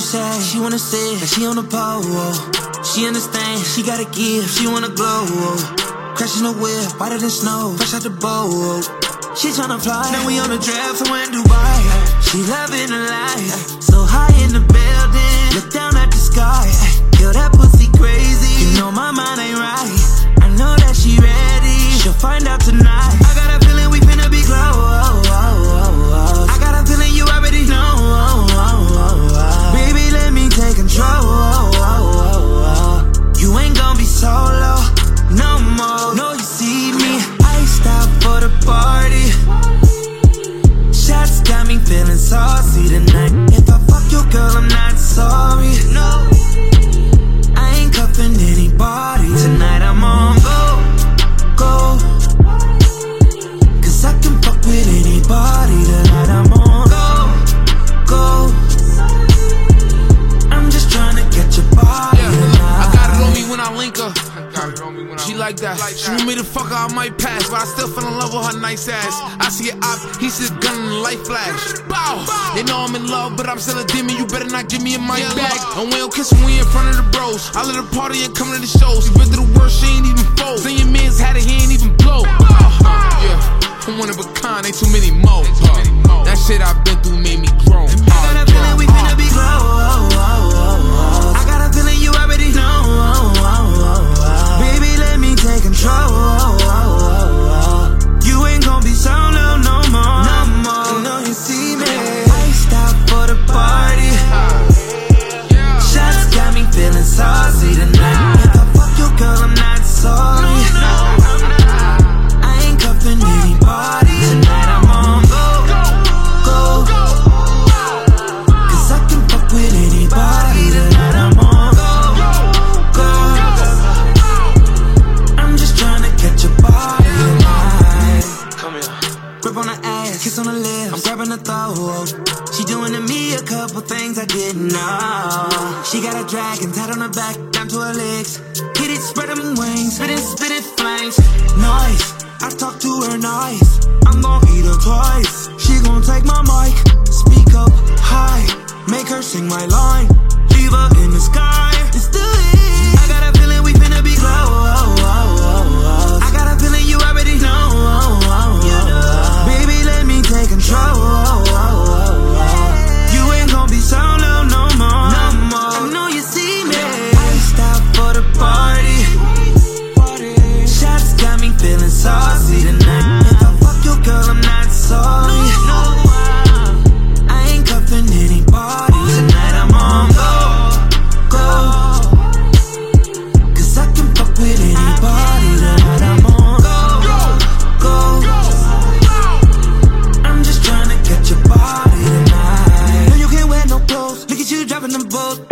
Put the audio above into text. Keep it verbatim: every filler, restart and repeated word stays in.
say she wanna stay, that she on the pole. She understand, she gotta give, she wanna glow. Crashing the whip, whiter than snow, fresh out the boat. She tryna fly, now we on the draft, somewhere in Dubai. She loving the life, so high in the building. Look down at the sky, yo, that pussy crazy. You know my mind ain't right, I know that she ready. She'll find out tonight. I got a feeling we finna be close. I got a feeling you already know. Baby, let me take control. You ain't gon' be solo no more. No, you see me iced out for the party. Shots got me feeling saucy tonight. If I fuck your girl, I'm not sorry. No, I ain't cuffing anybody tonight. I'm on go, go. Cause I can fuck with anybody tonight. I'm on go, go. I'm just tryna get your body yeah, tonight. I got it on me when I link her. She like that. She want me to fuck her, I might pass, but I still fell in love with her nice ass. I see it op, he see a gun in the light flash. Bow. They know I'm in love, but I'm still a demon. You better not give me a mic back. And we don't kiss when we in front of the bros. I let her party and come to the shows. She been through the worst, she ain't even fold. Then your man's had it, he ain't even blow. Uh-huh. Yeah, I'm one of a kind, ain't too many more. Uh, that shit I've been through made me grown. I got a feeling we finna be close. I got a feeling you already know. Baby, let me take control. You ain't gon' be solo no more. No more. You know you see me iced out for the party. Shots got me feeling saucy tonight. If I fuck your girl, I'm not sorry. I ain't cuffing anybody tonight. I'm on go, go. Cause I can fuck with anybody tonight. I'm on go, go. I'm just tryna catch your body tonight. Come here. Grip on her ass, kiss on her lips, I'm grabbing her throat. She doing to me a couple things I didn't know. She got a dragon tied on her back, down to her legs. Hit it, spread them wings, spit it, spit it flames. Nice, I talk to her nice. I'm gon' eat her twice. She gon' take my mic, speak up high, make her sing my line. Leave her in the sky, it's the it. I got a feeling we finna be close. I got a feeling you already know. Baby, let me take control. You ain't gon' be solo no more. No more. I know you see me iced out for the party. Shots got me feeling saucy tonight. If I fuck your girl, I'm not sorry. I ain't cuffing anybody tonight. I'm on go, go. Cause I can fuck with anybody tonight. I'm on go, go. I'm just tryna get your body tonight. No, you can't wear no clothes. Look at you dropping them boat.